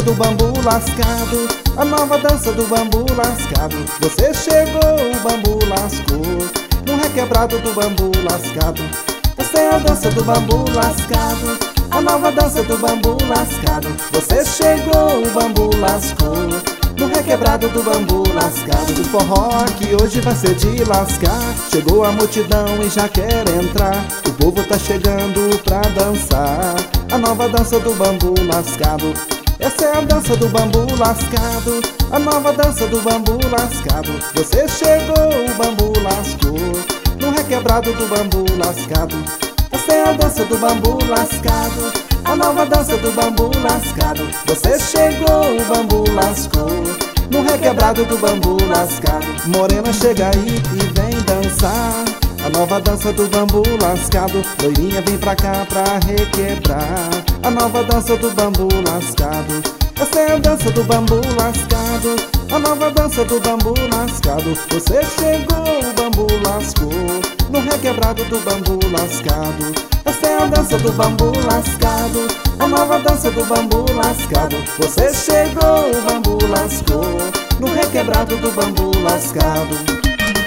do bambu lascado, a nova dança do bambu lascado. Você chegou, o bambu lascou, no requebrado do bambu lascado. Essa é a dança do bambu lascado, a nova dança do bambu lascado. Você chegou, o bambu lascou, no requebrado do bambu lascado. Do forró que hoje vai ser de lascar, chegou a multidão e já quer entrar. O povo tá chegando pra dançar a nova dança do bambu lascado. Essa é a dança do bambu lascado, a nova dança do bambu lascado. Você chegou, o bambu lascou, no requebrado do bambu lascado. Essa é a dança do bambu lascado, a nova dança do bambu lascado. Você chegou, o bambu lascou, no requebrado do bambu lascado. Morena, chega aí e vem dançar a nova dança do bambu lascado. Loirinha, vem pra cá pra requebrar a nova dança do bambu lascado. Essa é a dança do bambu lascado, a nova dança do bambu lascado. Você chegou, o bambu lascou, no requebrado do bambu lascado. Essa é a dança do bambu lascado, a nova dança do bambu lascado. Você chegou, o bambu lascou, no requebrado do bambu lascado.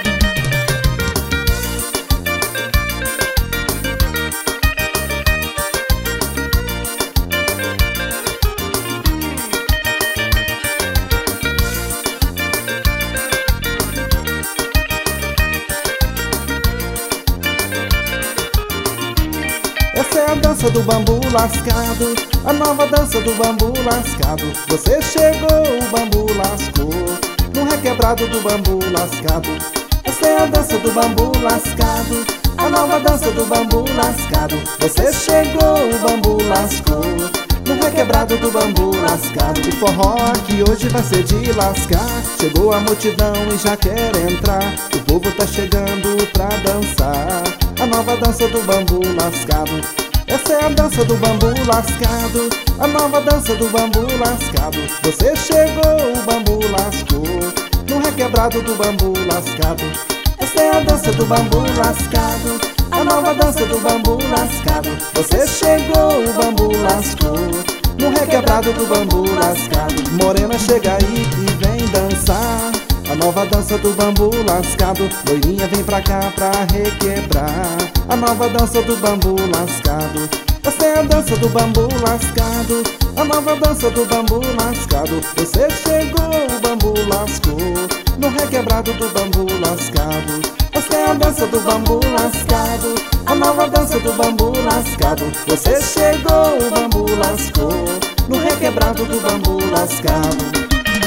Essa é a dança do bambu lascado, a nova dança do bambu lascado. Você chegou, o bambu lascou, no requebrado do bambu lascado. Essa é a dança do bambu lascado, a nova dança do bambu lascado. Você chegou, o bambu lascou, no requebrado do bambu lascado. O forró que hoje vai ser de lascar, chegou a multidão e já quer entrar. O povo tá chegando pra dançar a nova dança do bambu lascado. Essa é a dança do bambu lascado, a nova dança do bambu lascado. Você chegou, o bambu lascou, no requebrado do bambu lascado. Essa é a dança do bambu lascado, a nova dança do bambu lascado. Você chegou, o bambu lascou, no requebrado do bambu lascado. Morena, chega aí e vem dançar a nova dança do bambu lascado. Loirinha, vem pra cá pra requebrar a nova dança do bambu lascado. Essa é a dança do bambu lascado, a nova dança do bambu lascado. Você chegou, o bambu lascou, no requebrado do bambu lascado. Essa é a dança do bambu lascado, a nova dança do bambu lascado. Você chegou, o bambu lascou, no requebrado do bambu lascado.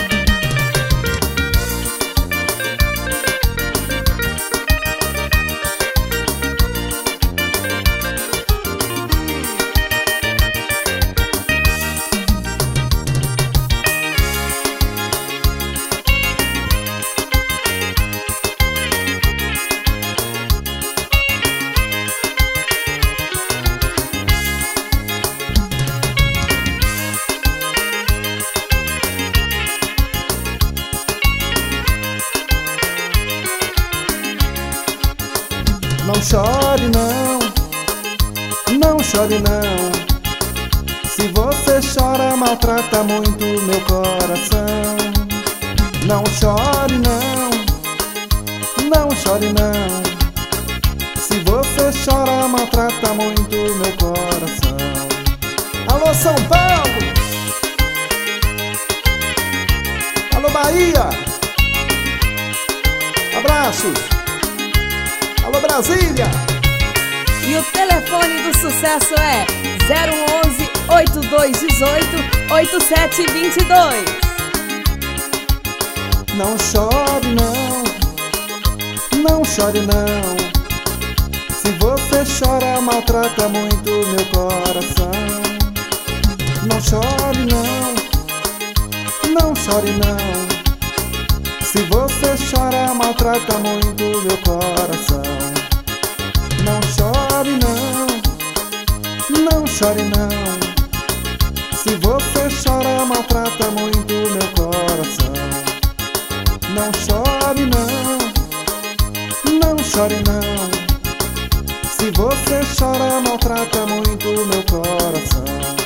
Não chore não, não chore não. Se você chora, maltrata muito meu coração. Não chore não, não chore não. Se você chora, maltrata muito meu coração. Alô São Paulo, alô Bahia, abraços. Alô Brasília! E o telefone do sucesso é 011 8218 8722. Não chore não, não chore não. Se você chora, maltrata muito meu coração. Não chore não, não chore não. Se você chora, maltrata muito meu coração. Não chore não, não chore não. Se você chora, maltrata muito meu coração. Não chore não, não chore não. Se você chora, maltrata muito meu coração.